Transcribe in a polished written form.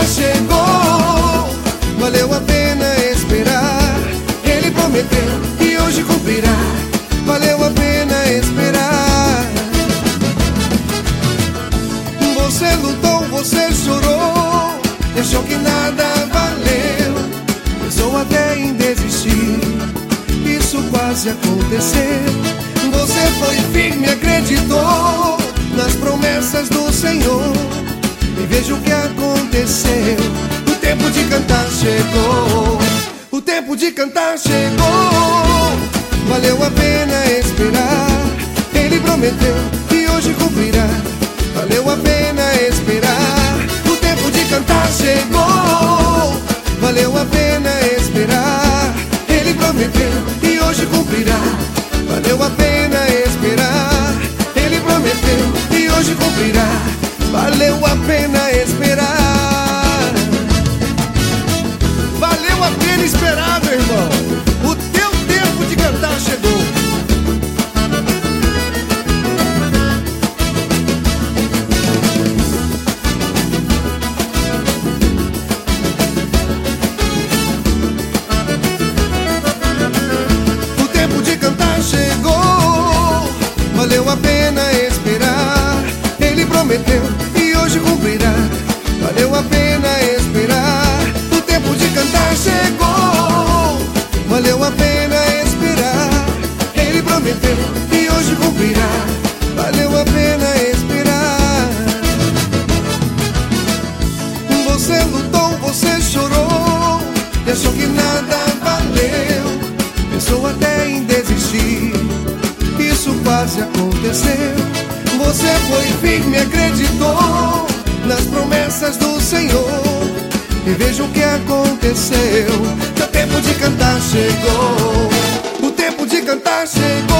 cantar chegou. Valeu a pena esperar. Ele prometeu e hoje cumprirá. Valeu a pena esperar. Você lutou, você chorou, achou que nada valeu, pensou até em desistir. Isso quase aconteceu. Você foi firme, acreditou nas promessas do Senhor, e veja o que aconteceu. O tempo de cantar chegou. O tempo de cantar chegou. Valeu a pena esperar. Ele prometeu e hoje cumprirá. Valeu a pena esperar. O tempo de cantar chegou. Valeu a pena esperar. Ele prometeu e hoje cumprirá. Valeu a pena esperar. Ele prometeu e hoje cumprirá. Valeu a pena esperar. Valeu a pena esperar, meu irmão. O teu tempo de cantar chegou. O tempo de cantar chegou. Valeu a pena esperar. Ele prometeu e hoje cumprirá. Valeu a pena esperar. O tempo de cantar chegou. Valeu a pena esperar. Ele prometeu e hoje cumprirá. Valeu a pena esperar. Você lutou, você chorou, achou que nada valeu, pensou até em desistir. Isso quase aconteceu. Você foi firme, acreditou nas promessas do Senhor, e veja o que aconteceu. O tempo de cantar chegou. O tempo de cantar chegou.